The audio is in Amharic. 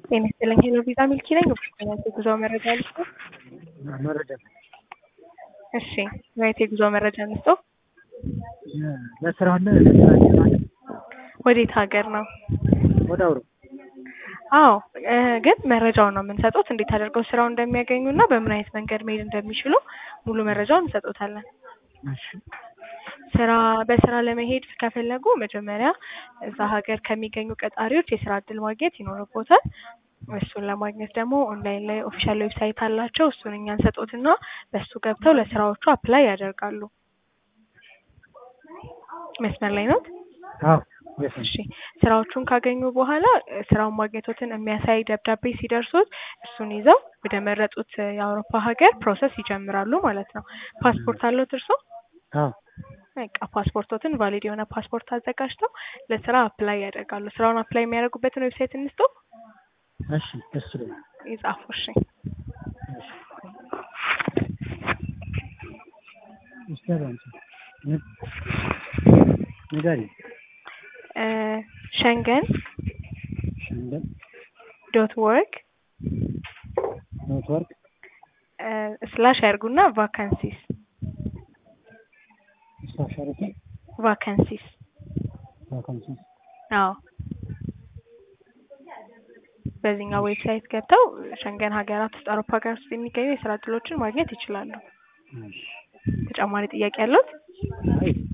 ጤና ይስጥልኝ ሄሎ ቪዛ ሚልኪ ነኝ። ወደ ጉዞ መረጃ ልስጥ። መረጃ እሺ ወይት የጉዞ መረጃ ልስጥ። ለስራ አለ ለስራ ወዴት ሀገር ነው? ወደ አውሮፓ። አዎ ግን መረጃውን ነው የምንሰጡት እንዴት አድርገው ስራውን እንደሚያገኙና በምን አይነት መንገድ መሄድ እንደሚችሉ ሙሉ መረጃውን እንሰጡታለን። እሺ በስራ ለመሄድ ከፈለጉ መጀመሪያ እዛ ሀገር ከሚገኙ ቀጣሪዎች የስራ እድል ማግኘት ይኖርቦታል። እሱን ለማግኘት ደግሞ ኦንላይን ላይ ኦፊሻል ዌብሳይት አላቸው። እሱን እኛ እንሰጡትና በሱ ገብተው ለስራዎቹ አፕላይ ያደርጋሉ። መስመር ላይ ነው? አዎ እሺ ስራዎቹን ካገኙ በኋላ ስራውን ማግኘቶትን የሚያሳይ ደብዳቤ ሲደርሱት እሱን ይዘው ወደ መረጡት የአውሮፓ ሀገር ፕሮሰስ ይጀምራሉ ማለት ነው። ፓስፖርት አለዎት እርሶ? አዎ በቃ ፓስፖርቶትን ቫሊድ የሆነ ፓስፖርት አዘጋጅተው ለስራ አፕላይ ያደርጋሉ። ስራውን አፕላይ የሚያደርጉበትን ዌብሳይት እንስጠው። እሺ እሱ ነው ይጻፉ። እሺ ይስተራንስ ንገሪ ሸንገን ዶት ወርክ ስላሽ ያርጉና ቫካንሲስ ቫካንሲስ አዎ በዚህኛው ዌብሳይት ገብተው ሸንገን ሀገራት ውስጥ አውሮፓ ሀገራት ውስጥ የሚገኙ የስራ እድሎችን ማግኘት ይችላሉ። ተጨማሪ ጥያቄ አለዎት?